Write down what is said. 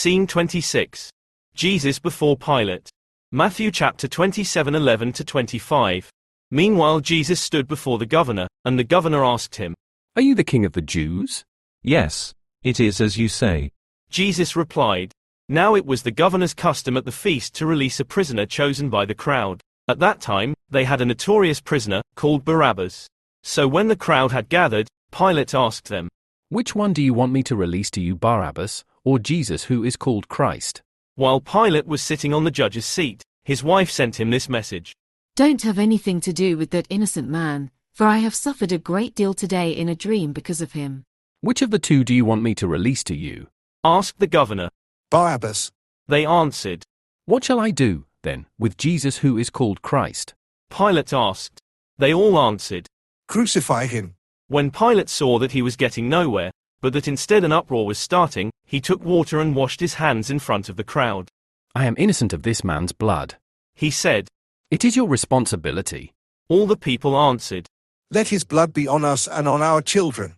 Scene 26. Jesus before Pilate. Matthew chapter 27:11-25. Meanwhile Jesus stood before the governor, and the governor asked him, "Are you the king of the Jews?" "Yes, it is as you say." Jesus replied. Now it was the governor's custom at the feast to release a prisoner chosen by the crowd. At that time, they had a notorious prisoner, called Barabbas. So when the crowd had gathered, Pilate asked them, "Which one do you want me to release to you, Barabbas, or Jesus who is called Christ?" While Pilate was sitting on the judge's seat, his wife sent him this message. Don't have anything to do with that innocent man, for I have suffered a great deal today in a dream because of him. "Which of the two do you want me to release to you?" Asked the governor. Barabbas. They answered. "What shall I do, then, with Jesus who is called Christ?" Pilate asked. They all answered. Crucify him. When Pilate saw that he was getting nowhere, but that instead an uproar was starting, he took water and washed his hands in front of the crowd. "I am innocent of this man's blood," He said. "It is your responsibility." All the people answered. Let his blood be on us and on our children.